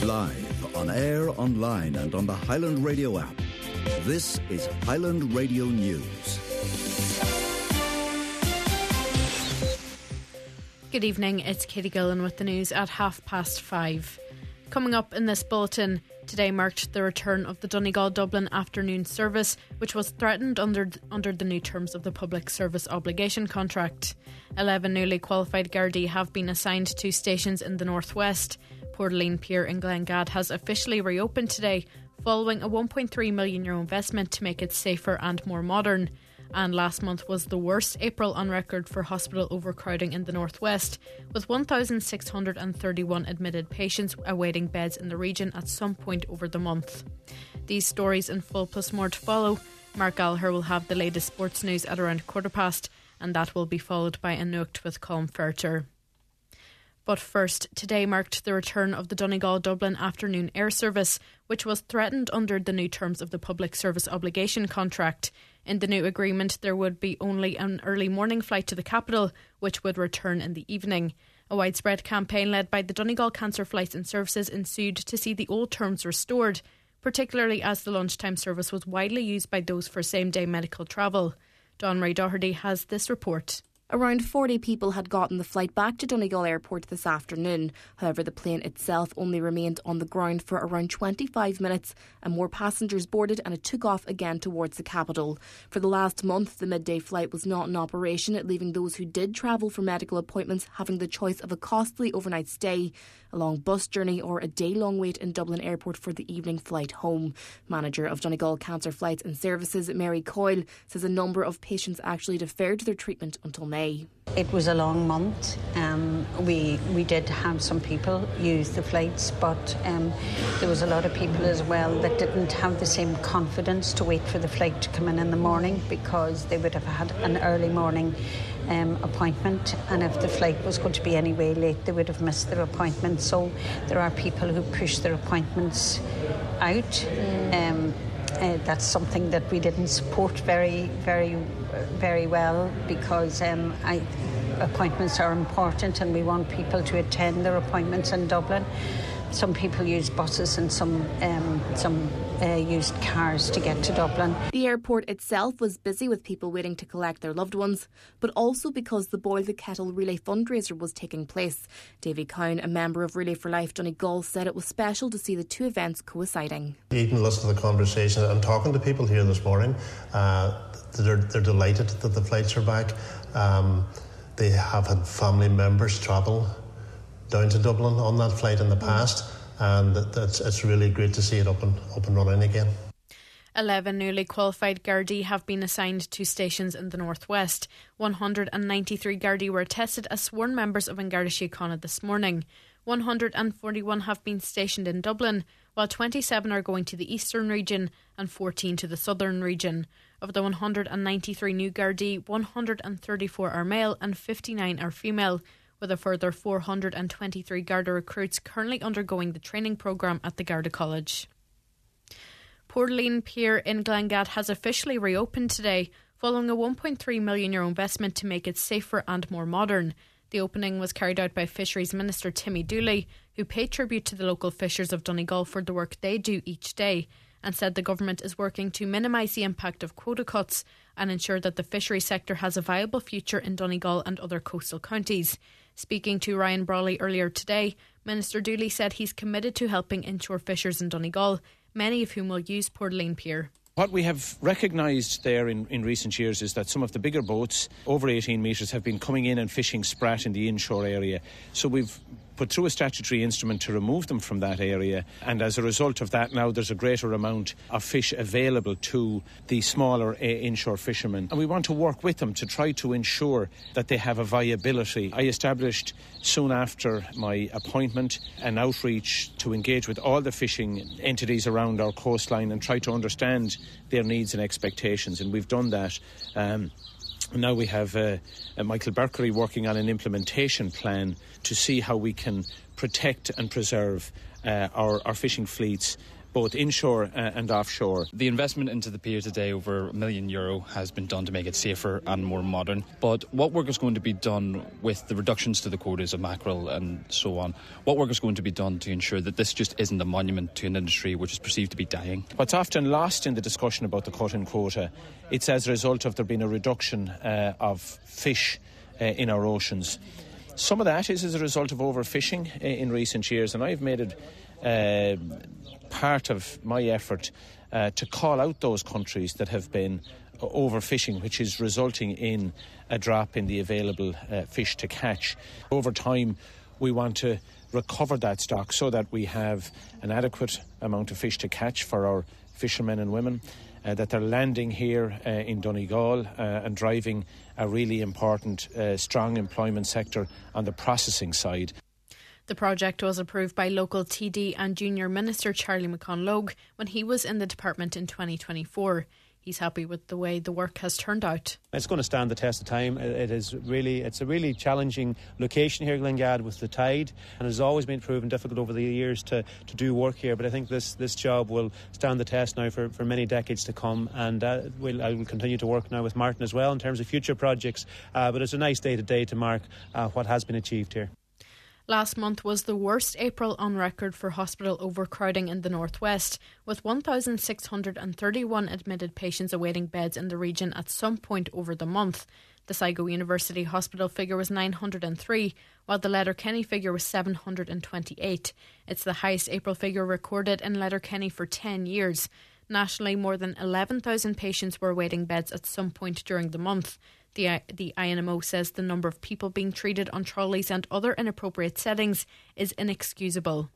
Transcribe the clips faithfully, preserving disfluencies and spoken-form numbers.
Live, on air, online and on the Highland Radio app. This is Highland Radio News. Good evening, it's Katie Gillen with the news at half past five. Coming up in this bulletin, today marked the return of the Donegal-Dublin afternoon service, which was threatened under under the new terms of the Public Service Obligation Contract. Eleven newly qualified Gardaí have been assigned to stations in the northwest. Portaline Pier in Glengad has officially reopened today, following a one point three million euro investment to make it safer and more modern. And last month was the worst April on record for hospital overcrowding in the northwest, with one thousand six hundred thirty-one admitted patients awaiting beds in the region at some point over the month. These stories in full plus more to follow. Mark Gallagher will have the latest sports news at around quarter past, and that will be followed by a note with Colm Ferter. But first, today marked the return of the Donegal-Dublin afternoon air service, which was threatened under the new terms of the Public Service Obligation Contract. In the new agreement, there would be only an early morning flight to the capital, which would return in the evening. A widespread campaign led by the Donegal Cancer Flights and Services ensued to see the old terms restored, particularly as the lunchtime service was widely used by those for same-day medical travel. Dawn Ray Doherty has this report. Around forty people had gotten the flight back to Donegal Airport this afternoon. However, the plane itself only remained on the ground for around twenty-five minutes and more passengers boarded, and it took off again towards the capital. For the last month, the midday flight was not in operation, leaving those who did travel for medical appointments having the choice of a costly overnight stay, a long bus journey or a day-long wait in Dublin Airport for the evening flight home. Manager of Donegal Cancer Flights and Services, Mary Coyle, says a number of patients actually deferred their treatment until May. It was a long month. Um, we we did have some people use the flights, but um, there was a lot of people as well that didn't have the same confidence to wait for the flight to come in in the morning, because they would have had an early morning um, appointment, and if the flight was going to be any way late, they would have missed their appointment. So there are people who push their appointments out. Um, Uh, that's something that we didn't support very, very, very well, because um, I, appointments are important and we want people to attend their appointments in Dublin. Some people use buses and some um, some uh, used cars to get to Dublin. The airport itself was busy with people waiting to collect their loved ones, but also because the Boil the Kettle Relay fundraiser was taking place. Davy Cowan, a member of Relay for Life Donegal, said it was special to see the two events coinciding. Even listening to the conversation and talking to people here this morning, uh, they're, they're delighted that the flights are back. Um, they have had family members travel down to Dublin on that flight in the past, and that's, it's really great to see it up and up and running again. Eleven newly qualified Gardaí have been assigned to stations in the northwest. one hundred ninety-three Gardaí were tested as sworn members of An Garda Síochána this morning. one hundred forty-one have been stationed in Dublin, while twenty-seven are going to the eastern region and fourteen to the southern region. Of the one hundred ninety-three new Gardaí, one hundred thirty-four are male and fifty-nine are female, with a further four hundred twenty-three Garda recruits currently undergoing the training programme at the Garda College. Portaline Pier in Glengad has officially reopened today, following a one point three million euro investment to make it safer and more modern. The opening was carried out by Fisheries Minister Timmy Dooley, who paid tribute to the local fishers of Donegal for the work they do each day, and said the government is working to minimise the impact of quota cuts and ensure that the fishery sector has a viable future in Donegal and other coastal counties. Speaking to Ryan Brawley earlier today, Minister Dooley said he's committed to helping inshore fishers in Donegal, many of whom will use Portaline Pier. What we have recognised there in, in recent years is that some of the bigger boats, over eighteen metres, have been coming in and fishing sprat in the inshore area. So we've put through a statutory instrument to remove them from that area, and as a result of that now there's a greater amount of fish available to the smaller uh, inshore fishermen, and we want to work with them to try to ensure that they have a viability. I established soon after my appointment an outreach to engage with all the fishing entities around our coastline and try to understand their needs and expectations, and we've done that. Um, Now we have uh, uh, Michael Berkery working on an implementation plan to see how we can protect and preserve uh, our, our fishing fleets both inshore uh, and offshore. The investment into the pier today, over a million euro, has been done to make it safer and more modern. But what work is going to be done with the reductions to the quotas of mackerel and so on? What work is going to be done to ensure that this just isn't a monument to an industry which is perceived to be dying? What's often lost in the discussion about the cut-in quota, it's as a result of there being a reduction uh, of fish uh, in our oceans. Some of that is as a result of overfishing uh, in recent years, and I've made it uh, part of my effort uh, to call out those countries that have been overfishing, which is resulting in a drop in the available uh, fish to catch. Over time, we want to recover that stock so that we have an adequate amount of fish to catch for our fishermen and women, uh, that they're landing here uh, in Donegal uh, and driving a really important, uh, strong employment sector on the processing side. The project was approved by local T D and Junior Minister Charlie McConlogue when he was in the department in twenty twenty-four. He's happy with the way the work has turned out. It's going to stand the test of time. It is really, it's a really challenging location here, Glengad, with the tide, and it has always been proven difficult over the years to, to do work here. But I think this, this job will stand the test now for, for many decades to come, and uh, we'll, I will continue to work now with Martin as well in terms of future projects. Uh, but it's a nice day today to mark uh, what has been achieved here. Last month was the worst April on record for hospital overcrowding in the northwest, with one thousand six hundred thirty-one admitted patients awaiting beds in the region at some point over the month. The Sligo University Hospital figure was nine hundred three, while the Letterkenny figure was seven hundred twenty-eight. It's the highest April figure recorded in Letterkenny for ten years. Nationally, more than eleven thousand patients were awaiting beds at some point during the month. The, the I N M O says the number of people being treated on trolleys and other inappropriate settings is inexcusable.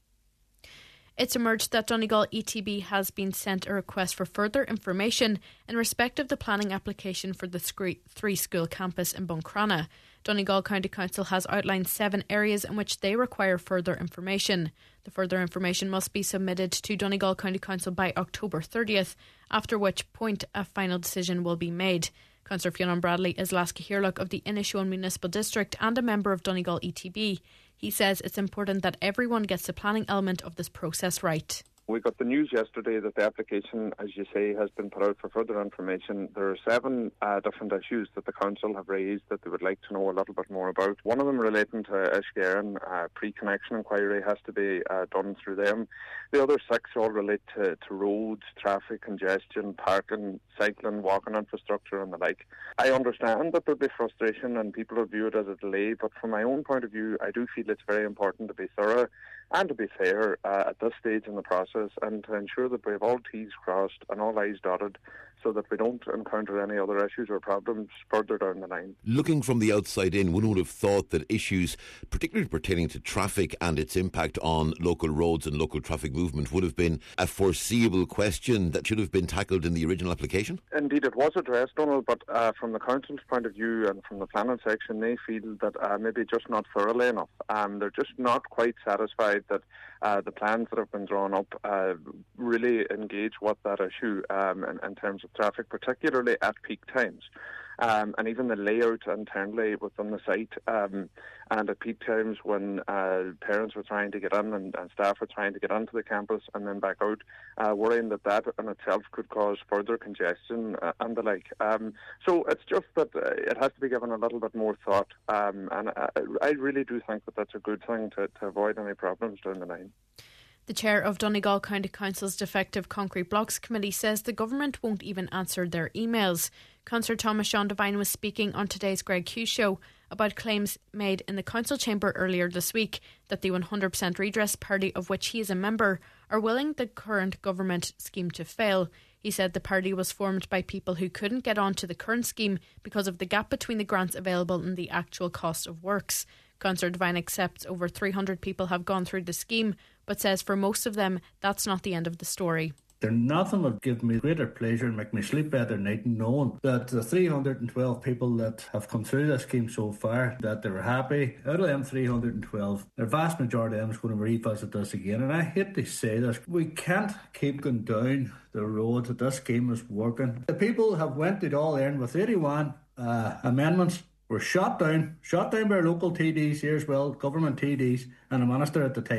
It's emerged that Donegal E T B has been sent a request for further information in respect of the planning application for the three-school campus in Buncrana. Donegal County Council has outlined seven areas in which they require further information. The further information must be submitted to Donegal County Council by October thirtieth, after which point a final decision will be made. Councillor Fionn Bradley is Lascahirlock of the Inishowen Municipal District and a member of Donegal E T B. He says it's important that everyone gets the planning element of this process right. We got the news yesterday that the application, as you say, has been put out for further information. There are seven uh, different issues that the council have raised that they would like to know a little bit more about. One of them relating to Ishgarin, uh, pre-connection inquiry has to be uh, done through them. The other six all relate to, to roads, traffic, congestion, parking, cycling, walking infrastructure and the like. I understand that there'll be frustration and people will view it as a delay, but from my own point of view, I do feel it's very important to be thorough and to be fair uh, at this stage in the process, and to ensure that we have all T's crossed and all I's dotted, so that we don't encounter any other issues or problems further down the line. Looking from the outside in, one would have thought that issues, particularly pertaining to traffic and its impact on local roads and local traffic movement, would have been a foreseeable question that should have been tackled in the original application? Indeed, it was addressed, Donald, but uh, from the council's point of view and from the planning section, they feel that uh, maybe just not thoroughly enough. Um, they're just not quite satisfied that uh, the plans that have been drawn up uh, really engage with that issue um, in, in terms of traffic, particularly at peak times. Um, and even the layout internally within the site, um, and at peak times when uh, parents were trying to get in and, and staff were trying to get onto the campus and then back out, uh, worrying that that in itself could cause further congestion uh, and the like. Um, so it's just that uh, it has to be given a little bit more thought, um, and I, I really do think that that's a good thing to, to avoid any problems down the line. The chair of Donegal County Council's Defective Concrete Blocks Committee says the government won't even answer their emails. Councillor Thomas Sean Devine was speaking on today's Greg Hughes show about claims made in the council chamber earlier this week that the one hundred percent Redress Party, of which he is a member, are willing the current government scheme to fail. He said the party was formed by people who couldn't get onto the current scheme because of the gap between the grants available and the actual cost of works. Councillor Devine accepts over three hundred people have gone through the scheme, but says for most of them that's not the end of the story. There nothing would give me greater pleasure and make me sleep better at night knowing that the three hundred twelve people that have come through this scheme so far, that they were happy. Out of them three hundred twelve, the vast majority of them is going to revisit this again. And I hate to say this, we can't keep going down the road that this scheme is working. The people have went it all in with eighty-one uh, amendments. Were shot down, shot down by our local T Ds here as well, government T Ds, and a minister at the time.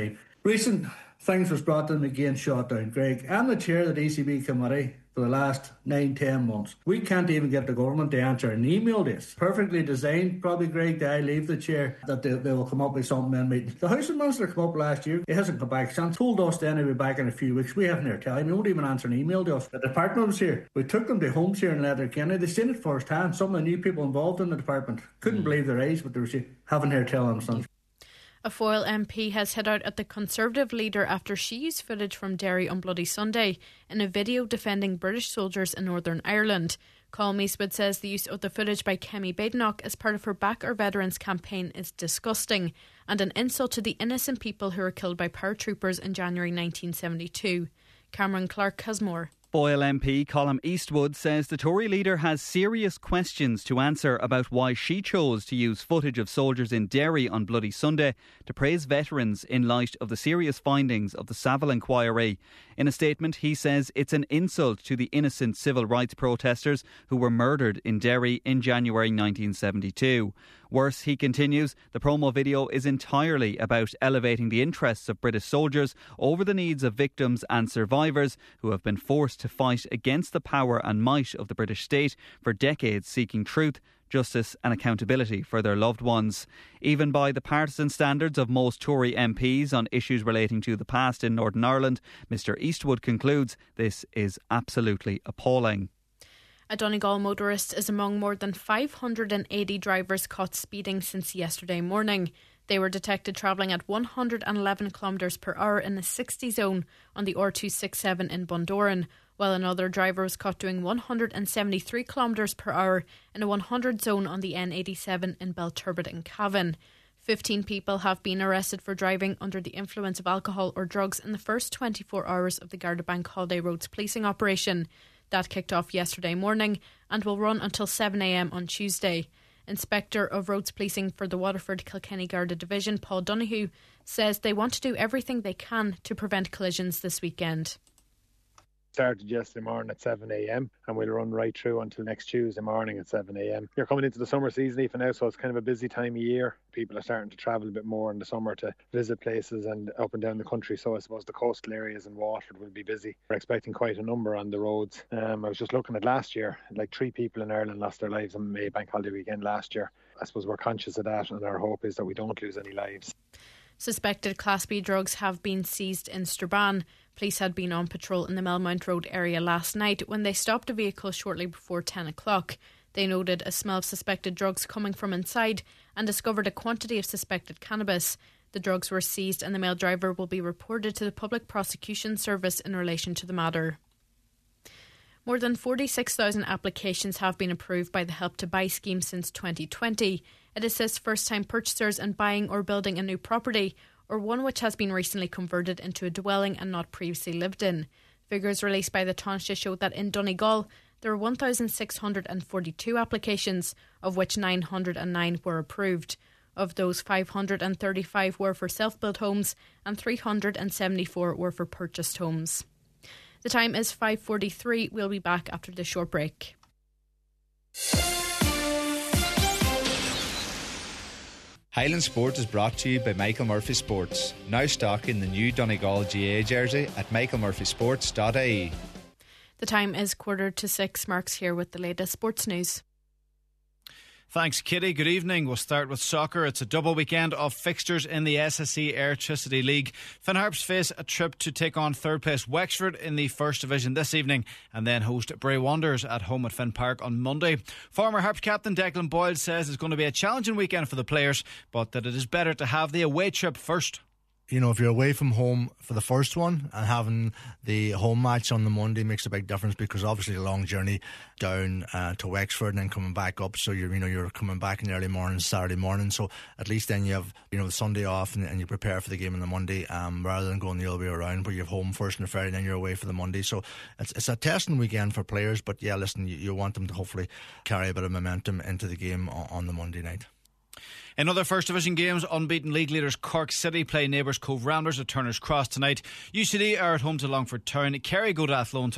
Recent things was brought to them again shot down. Greg, I'm the chair of the E C B committee for the last nine, ten months. We can't even get the government to answer an email to us. Perfectly designed, probably, Greg, that I leave the chair, that they, they will come up with something in meeting. The Housing Minister came up last year. He hasn't come back since. Told us then he'll be back in a few weeks. We haven't heard tell him. He won't even answer an email to us. The department was here. We took them to homes here in Letterkenny. They seen it first hand. Some of the new people involved in the department couldn't mm. believe their eyes, but they were saying, haven't heard tell them since. A Foyle M P has hit out at the Conservative leader after she used footage from Derry on Bloody Sunday in a video defending British soldiers in Northern Ireland. Colm Eastwood says the use of the footage by Kemi Badenoch as part of her Back Our Veterans campaign is disgusting and an insult to the innocent people who were killed by paratroopers in January nineteen seventy-two. Cameron Clark has more. Foyle M P Colm Eastwood says the Tory leader has serious questions to answer about why she chose to use footage of soldiers in Derry on Bloody Sunday to praise veterans in light of the serious findings of the Savile inquiry. In a statement, he says it's an insult to the innocent civil rights protesters who were murdered in Derry in January nineteen seventy-two. Worse, he continues, the promo video is entirely about elevating the interests of British soldiers over the needs of victims and survivors who have been forced to fight against the power and might of the British state for decades, seeking truth, justice and accountability for their loved ones. Even by the partisan standards of most Tory M Ps on issues relating to the past in Northern Ireland, Mr Eastwood concludes this is absolutely appalling. A Donegal motorist is among more than five hundred eighty drivers caught speeding since yesterday morning. They were detected travelling at one hundred eleven kilometres per hour in a sixty zone on the R two sixty-seven in Bundoran, while another driver was caught doing one hundred seventy-three kilometres per hour in a one hundred zone on the N eighty-seven in Belturbet in Cavan. fifteen people have been arrested for driving under the influence of alcohol or drugs in the first twenty-four hours of the Garda Bank Holiday Roads policing operation. That kicked off yesterday morning and will run until seven a m on Tuesday. Inspector of Roads Policing for the Waterford Kilkenny Garda Division, Paul Donoghue, says they want to do everything they can to prevent collisions this weekend. Started yesterday morning at seven a m and we'll run right through until next Tuesday morning at seven a m. You're coming into the summer season even now, so it's kind of a busy time of year. People are starting to travel a bit more in the summer to visit places and up and down the country, so I suppose the coastal areas in Waterford will be busy. We're expecting quite a number on the roads. Um, I was just looking at last year, like three people in Ireland lost their lives on May Bank Holiday weekend last year. I suppose we're conscious of that and our hope is that we don't lose any lives. Suspected Class B drugs have been seized in Strabane. Police had been on patrol in the Melmount Road area last night when they stopped a vehicle shortly before ten o'clock. They noted a smell of suspected drugs coming from inside and discovered a quantity of suspected cannabis. The drugs were seized and the male driver will be reported to the Public Prosecution Service in relation to the matter. More than forty-six thousand applications have been approved by the Help to Buy scheme since twenty twenty. It assists first-time purchasers in buying or building a new property or one which has been recently converted into a dwelling and not previously lived in. Figures released by the Taoiseach showed that in Donegal there were one thousand six hundred forty-two applications, of which nine hundred nine were approved. Of those, five hundred thirty-five were for self-built homes and three hundred seventy-four were for purchased homes. The time is five forty-three. We'll be back after this short break. Highland Sport is brought to you by Michael Murphy Sports. Now stock in the new Donegal G A A jersey at michael murphy sports dot I E. The time is quarter to six. Mark's here with the latest sports news. Thanks, Kitty. Good evening. We'll start with soccer. It's a double weekend of fixtures in the S S E Airtricity League. Finn Harps face a trip to take on third place Wexford in the First Division this evening and then host Bray Wanderers at home at Finn Park on Monday. Former Harps captain Declan Boyle says it's going to be a challenging weekend for the players, but that it is better to have the away trip first. You know, if you're away from home for the first one and having the home match on the Monday makes a big difference, because obviously a long journey down uh, to Wexford and then coming back up, so you're you know you're coming back in the early morning Saturday morning, so at least then you have you know the Sunday off and, and you prepare for the game on the Monday, um, rather than going the other way around where you're home first on the Friday and then you're away for the Monday. So it's it's a testing weekend for players, but yeah, listen, you, you want them to hopefully carry a bit of momentum into the game on, on the Monday night. In other First Division games, unbeaten league leaders Cork City play neighbours Cove Ramblers at Turner's Cross tonight. U C D are at home to Longford Town. Kerry go to Athlone Town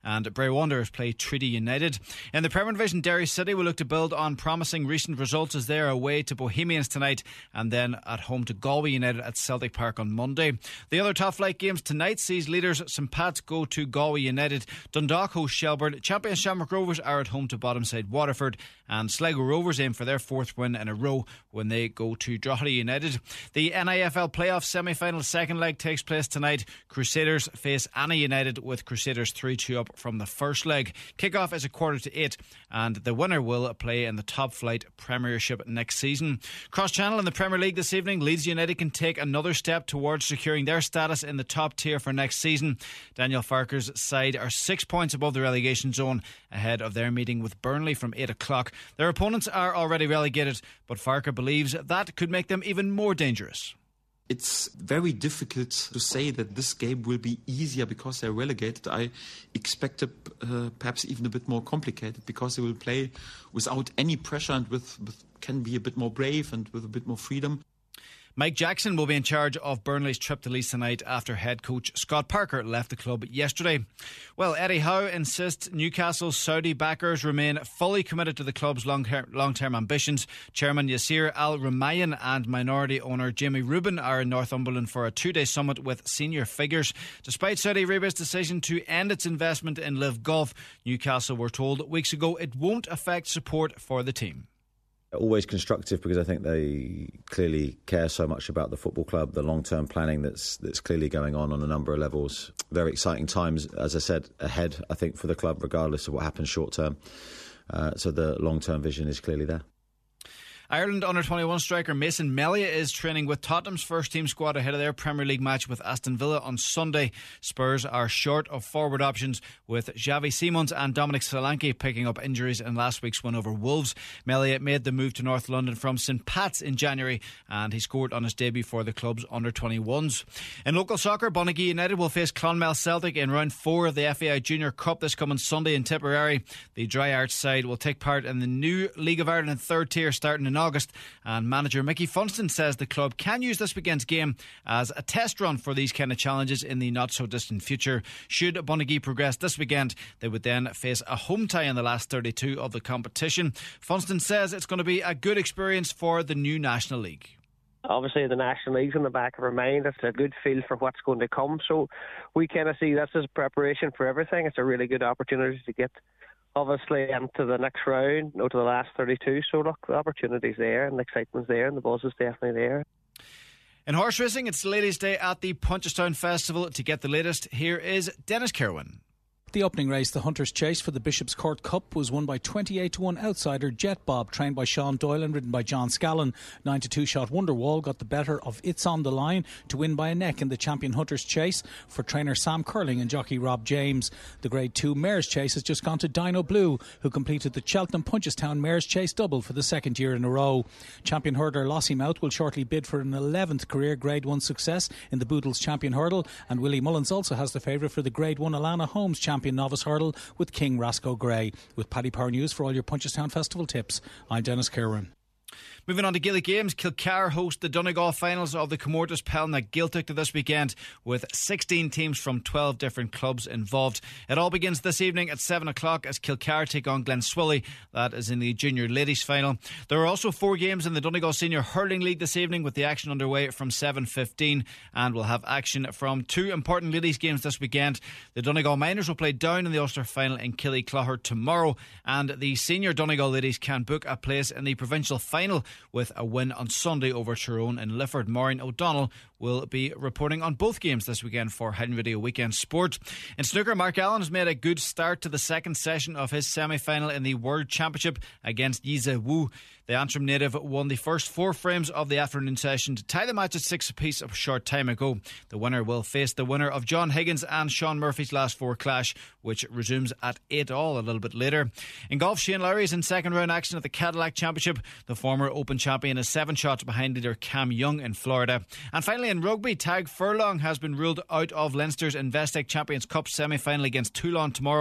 and Bray Wanderers play Treaty United. In the Premier Division, Derry City will look to build on promising recent results as they are away to Bohemians tonight and then at home to Galway United at Celtic Park on Monday. The other top flight games tonight sees leaders St Pat's go to Galway United, Dundalk host Shelbourne, champions Shamrock Rovers are at home to bottom-side Waterford, and Sligo Rovers aim for their fourth win in a row when they go to Drogheda United. The N I F L playoff semi-final second leg takes place tonight. Crusaders face Anna United with Crusaders three two up from the first leg. Kick-off is a quarter to eight and the winner will play in the top flight Premiership next season. Cross-channel in the Premier League this evening, Leeds United can take another step towards securing their status in the top tier for next season. Daniel Farker's side are six points above the relegation zone ahead of their meeting with Burnley from eight o'clock. Their opponents are already relegated, but Farker believes that could make them even more dangerous. It's very difficult to say that this game will be easier because they're relegated. I expect it uh, perhaps even a bit more complicated because they will play without any pressure and with, with can be a bit more brave and with a bit more freedom. Mike Jackson will be in charge of Burnley's trip to Leeds tonight after head coach Scott Parker left the club yesterday. Well, Eddie Howe insists Newcastle's Saudi backers remain fully committed to the club's long-term ambitions. Chairman Yasir Al-Rumayyan and minority owner Jamie Rubin are in Northumberland for a two-day summit with senior figures. Despite Saudi Arabia's decision to end its investment in Live Golf, Newcastle were told weeks ago it won't affect support for the team. Always constructive because I think they clearly care so much about the football club, the long-term planning that's that's clearly going on on a number of levels. Very exciting times, as I said, ahead, I think, for the club, regardless of what happens short-term. Uh, so the long-term vision is clearly there. Ireland under twenty-one striker Mason Melia is training with Tottenham's first team squad ahead of their Premier League match with Aston Villa on Sunday. Spurs are short of forward options with Xavi Simons and Dominic Solanke picking up injuries in last week's win over Wolves. Melia made the move to North London from St Pat's in January and he scored on his debut for the club's under twenty-ones. In local soccer, Bonaghy United will face Clonmel Celtic in round four of the F A I Junior Cup this coming Sunday in Tipperary. The Dry Arts side will take part in the new League of Ireland third tier starting in August, and manager Mickey Funston says the club can use this weekend's game as a test run for these kind of challenges in the not so distant future. Should Bonaghy progress this weekend, they would then face a home tie in the last thirty-two of the competition. Funston says it's going to be a good experience for the new National League. Obviously the National League's in the back of our mind. It's a good feel for what's going to come, so we kind of see this as preparation for everything. It's a really good opportunity to get obviously into the next round, no, to the last thirty-two. So look, the opportunity's there and the excitement's there and the buzz is definitely there. In horse racing, it's Ladies' Day at the Punchestown Festival. To get the latest, here is Dennis Kerwin. The opening race, the Hunter's Chase for the Bishop's Court Cup, was won by twenty-eight to one outsider Jet Bob, trained by Sean Doyle and ridden by John Scallon. nine to two shot Wonderwall got the better of It's on the Line to win by a neck in the Champion Hunter's Chase for trainer Sam Curling and jockey Rob James. The Grade two Mare's Chase has just gone to Dino Blue, who completed the Cheltenham Punchestown Mare's Chase double for the second year in a row. Champion hurdler Lossiemouth will shortly bid for an eleventh career Grade one success in the Boodles Champion Hurdle, and Willie Mullins also has the favourite for the Grade one Alana Holmes Champion Novice Hurdle with King Rasco Gray. With Paddy Power News for all your Punchestown Festival tips, I'm Dennis Kerwin. Moving on to Gaelic Games, Kilcar host the Donegal finals of the Comórtas Pelna Gaeltacht this weekend with sixteen teams from twelve different clubs involved. It all begins this evening at seven o'clock as Kilcar take on Glenswilly. That is in the Junior Ladies final. There are also four games in the Donegal Senior Hurling League this evening with the action underway from seven fifteen, and we'll have action from two important ladies games this weekend. The Donegal Miners will play down in the Ulster final in Killyclogher tomorrow, and the Senior Donegal ladies can book a place in the provincial final with a win on Sunday over Tyrone and Lifford. Maureen O'Donnell will be reporting on both games this weekend for Highland Radio Weekend Sport. In snooker, Mark Allen has made a good start to the second session of his semi-final in the World Championship against Yize Wu. The Antrim native won the first four frames of the afternoon session to tie the match at six apiece a short time ago. The winner will face the winner of John Higgins and Sean Murphy's last four clash, which resumes at eight all a little bit later. In golf, Shane Lowry is in second round action at the Cadillac Championship. The former Open champion is seven shots behind leader Cam Young in Florida. And finally in rugby, Tag Furlong has been ruled out of Leinster's Investec Champions Cup semi-final against Toulon tomorrow.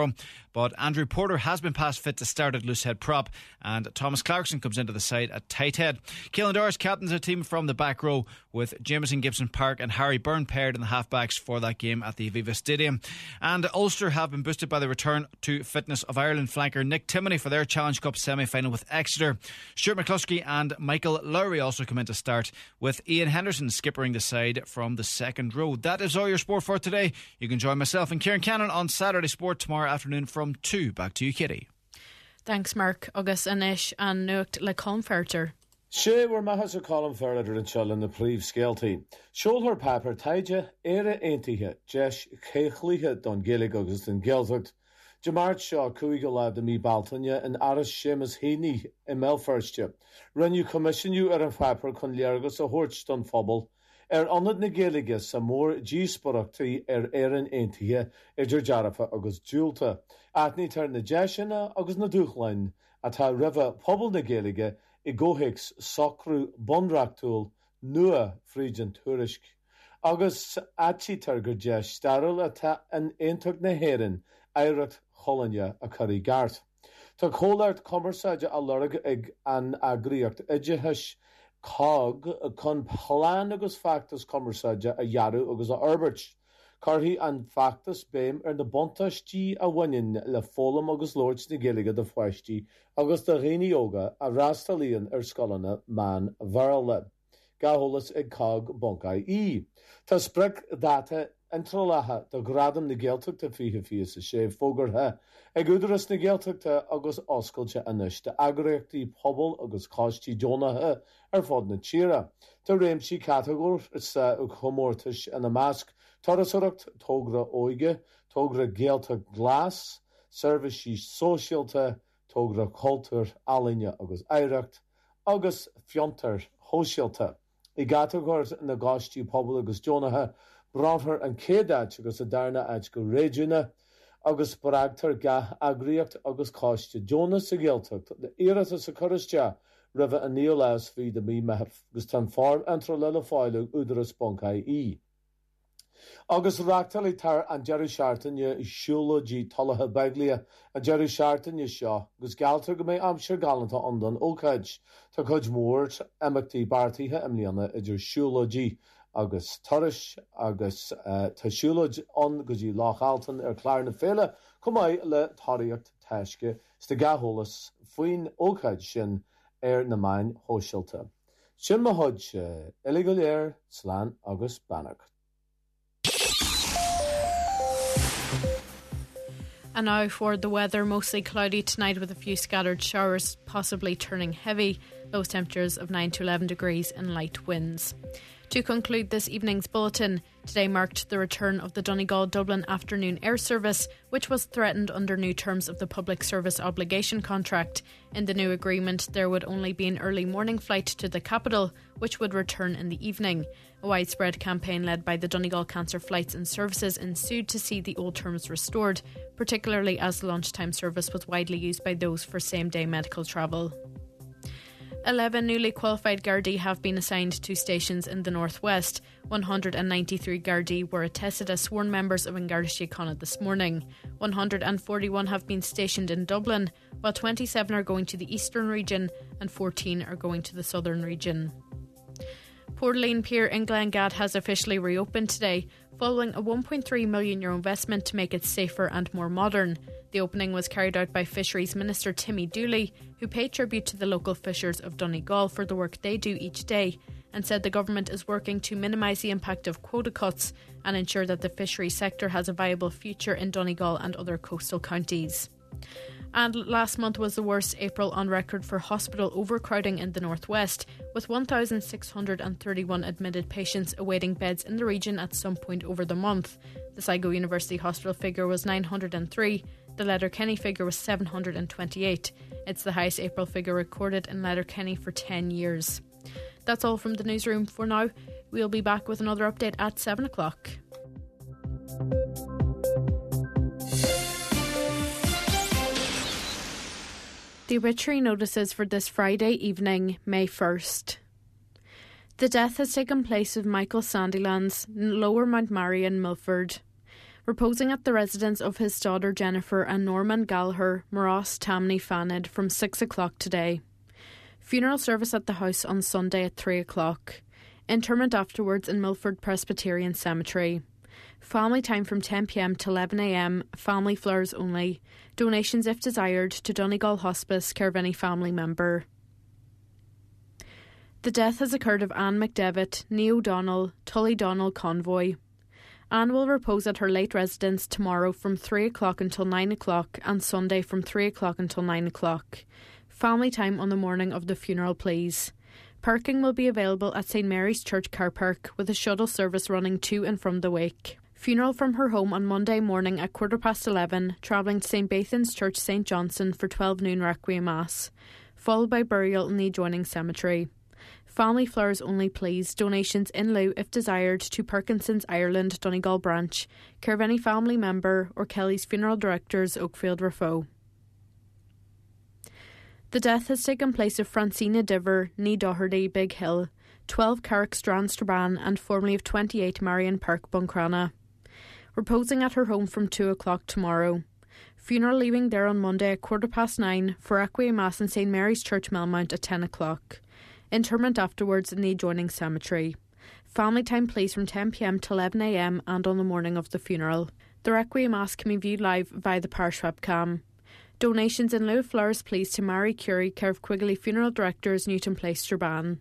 but Andrew Porter has been past fit to start at loosehead prop, and Thomas Clarkson comes into the side at tight head. Keelan Doris captains a team from the back row, with Jameson Gibson Park and Harry Byrne paired in the halfbacks for that game at the Aviva Stadium. And Ulster have been boosted by the return to fitness of Ireland flanker Nick Timoney for their Challenge Cup semi-final with Exeter. Stuart McCluskey and Michael Lowry also come in to start, with Ian Henderson skippering the side from the second row. That is all your sport for today. You can join myself and Kieran Cannon on Saturday Sport tomorrow afternoon from two. Back to you, Kitty. Thanks, Mark. Agus Anish and Nucht le Conferter. She were mahas a column ferreter and chull in the Preve Skelty. Showed her paper taija, era aintihe, jesh, kechliche don gillig agus den gelzugt. Jamart Shaw Kuigalad the me Baltanya and Aris Shemus Heaney in Melfirstje. Run you commission you er a paper con Liergus a horch don fobble. Er onad na gilligus some more G sporacti er erin aintihe, er Jarafa agus Julta. Atni turn the jeshina agus na duchlein, at ha river pobble na gillige. I gohix socru bonraktul nua frigen turisk. Agus achi turger jesh starul ata an eintug na herin, eirat Hollanja a curry gart. Ta colart commersaja a lurg ig an agriacht ejihish cog con plan agus factus commersaja a yaru agus a urbich. Carhi an factus beim er na bontas G a winin le folam agus lords na gilliga de fwashti agus de reini yoga a rastalian er skolana man varle. Gaholas eg cog bonkai e. Ta sprek data entrolaha de gradam na geltuk te fihe fies a shave fogar ha. Eg udras na geltuk te agus oskulcha anish de agreachti pobble agus kosti jona ha er fod na chira. Ta reimshi categor is uh, ug homortish and a mask. Torasuracht, Togra Oige, Togra Gelta Glass, Service Socialta, Togra Culture, Alinya agus Eiracht, agus Fionter, Hosialta. Igatagort na Gosti Pobble agus Jonaha, Bronfer and Kedach agus Adarna Ajgo Regina, agus Bragter Ga Agriacht agus Kosti, Jonas Gelta, the Irata Sakurasja, River and Neolas feed the me map, Gustan Farm, Antrolella Foilu, Udras Bonkai E. Agus Ractali Tar and Jerry Sharton ye Shula G Tolaha Baglia and Jerry Sharton ye Shaw Gus Galter me Amshire Galanta Ondan Okaj to Cudge Moore Emacti Bartiha Emliana Edur Shula G Agus Turish Agus Tashula on Guji Loch Alton er Clarna Fela Kumai le Tariact Tashke Stegaholis Fuin Okaj Shin er Namain Hoshilta Shin Mahoj Illegal Air Slan Agus Bannock. And now for the weather, mostly cloudy tonight with a few scattered showers, possibly turning heavy. Lowest temperatures of nine to eleven degrees and light winds. To conclude this evening's bulletin, today marked the return of the Donegal-Dublin afternoon air service, which was threatened under new terms of the Public Service Obligation contract. In the new agreement, there would only be an early morning flight to the capital, which would return in the evening. A widespread campaign led by the Donegal Cancer Flights and Services ensued to see the old terms restored, particularly as the lunchtime service was widely used by those for same-day medical travel. eleven newly qualified Gardaí have been assigned to stations in the northwest. one hundred ninety-three Gardaí were attested as sworn members of An Garda Síochána this morning. one hundred forty-one have been stationed in Dublin, while twenty-seven are going to the eastern region and fourteen are going to the southern region. Portlaoin Pier in Glengad has officially reopened today, following a one point three million euro investment to make it safer and more modern. The opening was carried out by Fisheries Minister Timmy Dooley, who paid tribute to the local fishers of Donegal for the work they do each day, and said the government is working to minimise the impact of quota cuts and ensure that the fisheries sector has a viable future in Donegal and other coastal counties. And last month was the worst April on record for hospital overcrowding in the northwest, with one thousand six hundred thirty-one admitted patients awaiting beds in the region at some point over the month. The Sligo University Hospital figure was nine hundred three, the Letterkenny figure was seven hundred twenty-eight. It's the highest April figure recorded in Letterkenny for ten years. That's all from the newsroom for now. We'll be back with another update at seven o'clock. The obituary notices for this Friday evening, May first. The death has taken place of Michael Sandilands, Lower Mount Marion, Milford. reposing at the residence of his daughter Jennifer and Norman Gallagher, Moros Tamney Fanid, from six o'clock today. Funeral service at the house on Sunday at three o'clock. Interment afterwards in Milford Presbyterian Cemetery. Family time from ten p m to eleven a m, family flowers only. Donations if desired to Donegal Hospice, care of any family member. The death has occurred of Anne McDevitt, Nee O'Donnell, Tully Donnell Convoy. Anne will repose at her late residence tomorrow from three o'clock until nine o'clock and Sunday from three o'clock until nine o'clock. Family time on the morning of the funeral, please. Parking will be available at St Mary's Church car park with a shuttle service running to and from the wake. Funeral from her home on Monday morning at quarter past eleven, travelling to St Baithan's Church St Johnson for twelve noon Requiem Mass, followed by burial in the adjoining cemetery. Family flowers only, please. Donations in lieu, if desired, to Parkinson's Ireland Donegal branch, care of any family member or Kelly's funeral directors, Oakfield Raffo. The death has taken place of Francina Diver, Nee Doherty, Big Hill, twelve Carrick Strand Strabane, and formerly of twenty-eight Marion Park, Buncrana. Reposing at her home from two o'clock tomorrow. Funeral leaving there on Monday at quarter past nine for Requiem Mass in St Mary's Church Melmount at ten o'clock. Interment afterwards in the adjoining cemetery. Family time please from ten p m to eleven a m and on the morning of the funeral. The Requiem Mass can be viewed live via the parish webcam. Donations in lieu of flowers please to Mary Curie, care of Quigley Funeral Directors, Newton Place, Strabane.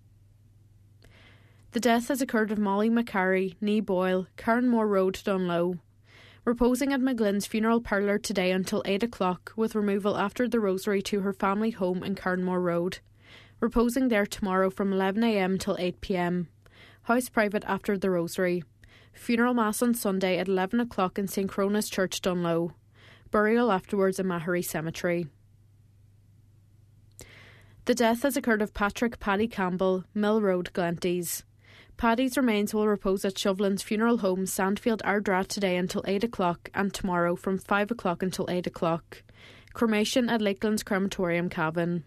The death has occurred of Molly McCarry, Nee Boyle, Carnmore Road, Dunlow. Reposing at McGlynn's funeral parlour today until eight o'clock, with removal after the rosary to her family home in Carnmore Road. Reposing there tomorrow from eleven a m till eight p m. House private after the rosary. Funeral mass on Sunday at eleven o'clock in St Crona's Church, Dunlow. Burial afterwards in Mahery Cemetery. The death has occurred of Patrick Paddy Campbell, Mill Road, Glenties. Paddy's remains will repose at Shovelin's funeral home, Sandfield, Ardra, today until eight o'clock and tomorrow from five o'clock until eight o'clock. Cremation at Lakelands Crematorium, Cavan.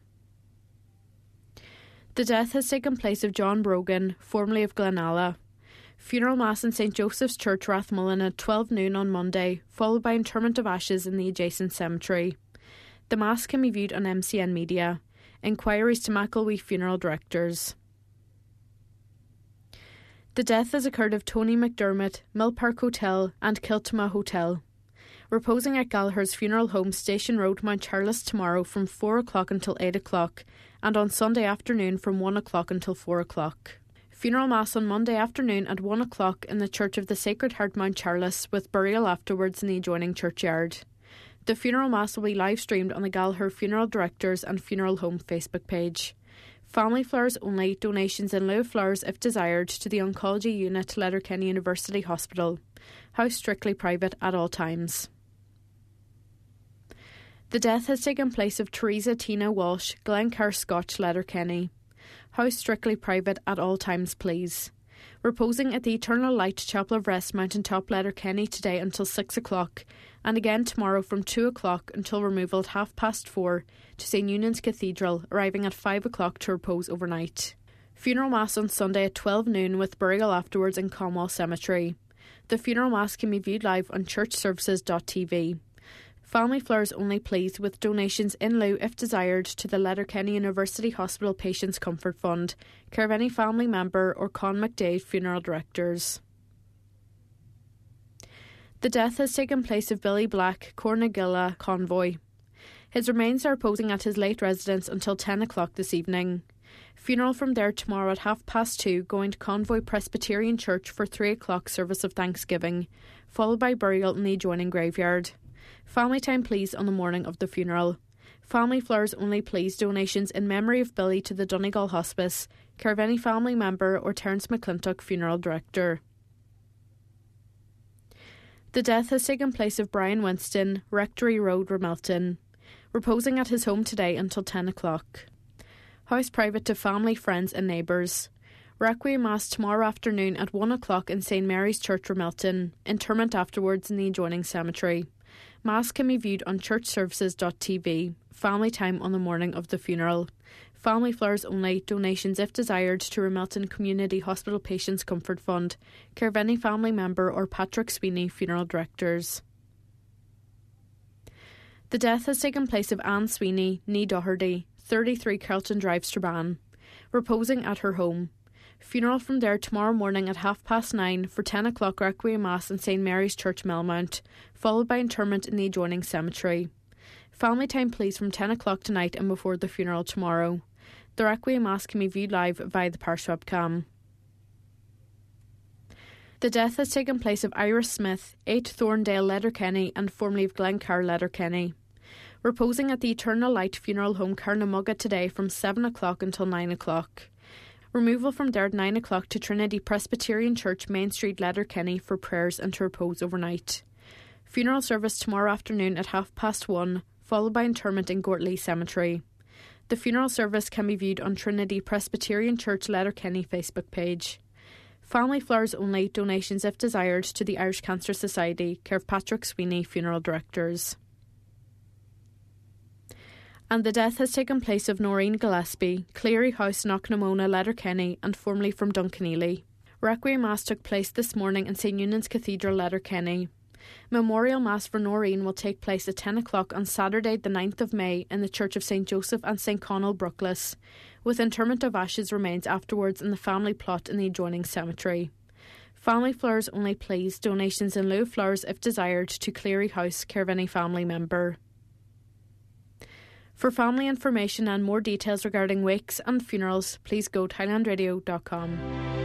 The death has taken place of John Brogan, formerly of Glenalla. Funeral Mass in St Joseph's Church, Rathmullen at twelve noon on Monday, followed by interment of ashes in the adjacent cemetery. The Mass can be viewed on M C N Media. Inquiries to McElwee Funeral Directors. The death has occurred of Tony McDermott, Mill Park Hotel and Kiltama Hotel. Reposing at Gallagher's funeral home, Station Road, Mount Charles tomorrow from four o'clock until eight o'clock and on Sunday afternoon from one o'clock until four o'clock. Funeral Mass on Monday afternoon at one o'clock in the Church of the Sacred Heart, Mount Charles, with burial afterwards in the adjoining churchyard. The funeral Mass will be live streamed on the Gallagher Funeral Directors and Funeral Home Facebook page. Family flowers only, donations in lieu of flowers if desired to the Oncology Unit, Letterkenny University Hospital. House strictly private at all times. The death has taken place of Teresa Tina Walsh, Glencar Scotch, Letterkenny. House strictly private at all times, please. Reposing at the Eternal Light Chapel of Rest, Mountain Top, Letterkenny today until six o'clock, and again tomorrow from two o'clock until removal at half past four to St Eunan's Cathedral, arriving at five o'clock to repose overnight. Funeral Mass on Sunday at twelve noon with burial afterwards in Comwall Cemetery. The funeral Mass can be viewed live on church services dot t v. Family flowers only, please, with donations in lieu if desired to the Letterkenny University Hospital Patients Comfort Fund, care of any family member or Con McDade Funeral Directors. The death has taken place of Billy Black, Cornagilla Convoy. His remains are reposing at his late residence until ten o'clock this evening. Funeral from there tomorrow at half past two, going to Convoy Presbyterian Church for three o'clock service of Thanksgiving, followed by burial in the adjoining graveyard. Family time please on the morning of the funeral. Family flowers only, please. Donations in memory of Billy to the Donegal Hospice, care of any family member or Terence McClintock Funeral Director. The death has taken place of Brian Winston, Rectory Road, Ramelton, reposing at his home today until ten o'clock. House private to family, friends and neighbours. Requiem Mass tomorrow afternoon at one o'clock in St Mary's Church, Ramelton. Interment afterwards in the adjoining cemetery. Mass can be viewed on church services dot t v. Family time on the morning of the funeral. Family flowers only, donations if desired to Ramelton Community Hospital Patients Comfort Fund. Care of any family member or Patrick Sweeney Funeral Directors. The death has taken place of Anne Sweeney, née Doherty, thirty-three Carlton Drive, Strabane, reposing at her home. Funeral from there tomorrow morning at half past nine for ten o'clock Requiem Mass in Saint Mary's Church, Melmount, followed by interment in the adjoining cemetery. Family time please from ten o'clock tonight and before the funeral tomorrow. The Requiem Mass can be viewed live via the parish webcam. The death has taken place of Iris Smith, eight Thorndale Letterkenny and formerly of Glencar Letterkenny, reposing at the Eternal Light Funeral Home Carnamugga today from seven o'clock until nine o'clock. Removal from there at nine o'clock to Trinity Presbyterian Church, Main Street, Letterkenny for prayers and to repose overnight. Funeral service tomorrow afternoon at half past one, followed by interment in Gortley Cemetery. The funeral service can be viewed on Trinity Presbyterian Church Letterkenny Facebook page. Family flowers only, donations if desired to the Irish Cancer Society, care of Patrick Sweeney Funeral Directors. And the death has taken place of Noreen Gillespie, Cleary House, Knocknamona, Letterkenny, and formerly from Duncanely. Requiem Mass took place this morning in Saint Eunan's Cathedral, Letterkenny. Memorial Mass for Noreen will take place at ten o'clock on Saturday the ninth of May in the Church of Saint Joseph and Saint Conal, Brookles, with interment of ashes remains afterwards in the family plot in the adjoining cemetery. Family flowers only please, donations in lieu of flowers if desired to Cleary House, care of any family member. For family information and more details regarding wakes and funerals, please go to highland radio dot com.